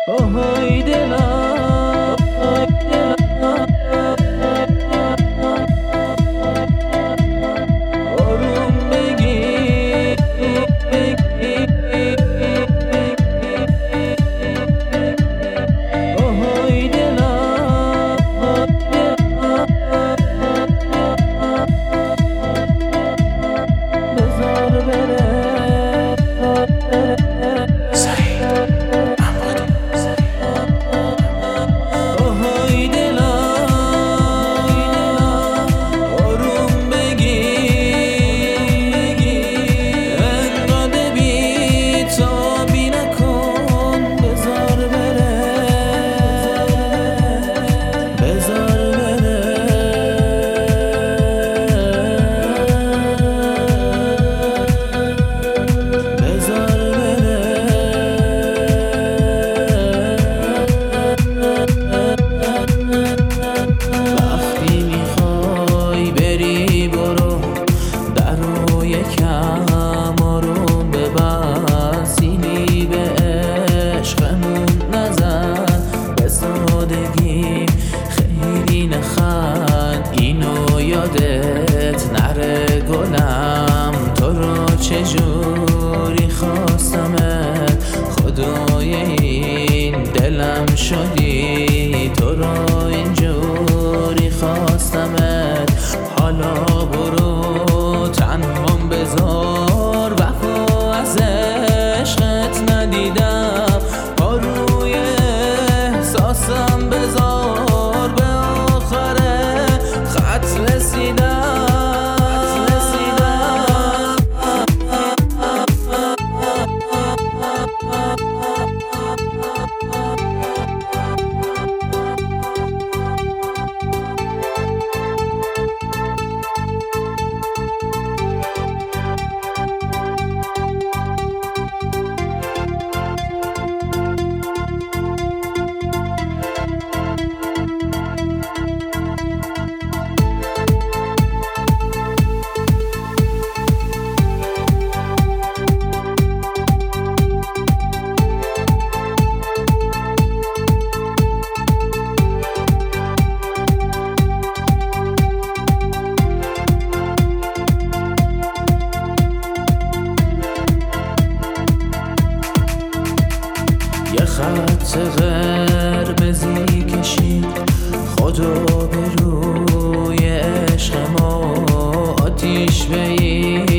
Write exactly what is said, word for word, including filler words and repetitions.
آهای دلم، آهای دلم، آروم بگیر، بگیر، آهای دلم، بذار بره. یادت نره گلم، تو رو چجوری خواستمت، خدای این دلم شدی، تو رو اینجوری خواستمت. حالا برو تنهام بذار، وفا از عشقت ندیدم، پا روی احساسم بذار، به آخر خط رسیدم. یه خط قرمزی کشید خدا به روی عشق ما، آتیش به این